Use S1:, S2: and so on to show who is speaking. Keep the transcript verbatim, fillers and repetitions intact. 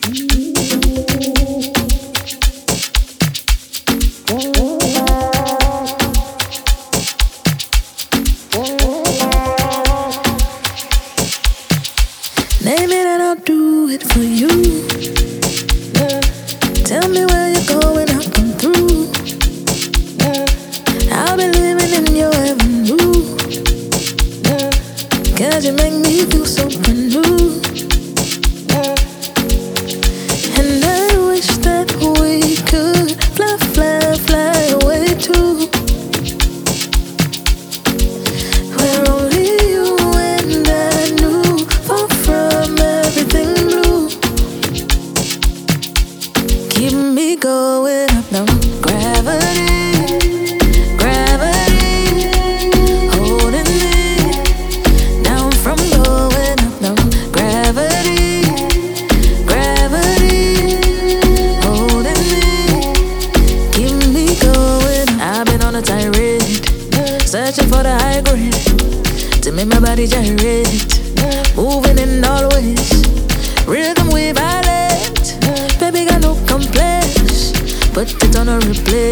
S1: Name it and I'll do it for you. Yeah. Tell me where you're going, I'll come through. Yeah. I'll be living in your avenue. Yeah. Cause you make me feel so brand new. Yeah. And I wish that we could fly, fly, fly away too. Where only you and I knew, far from everything blue. Keep me going up now. Gravity, gravity, holding me down from going up now. Gravity, gravity, holding me, keep me going. I've been on a tirade, searching for the high grade to make my body gyrate, moving in all ways, rhythm we violate. Baby got no complaints, put it on a replay.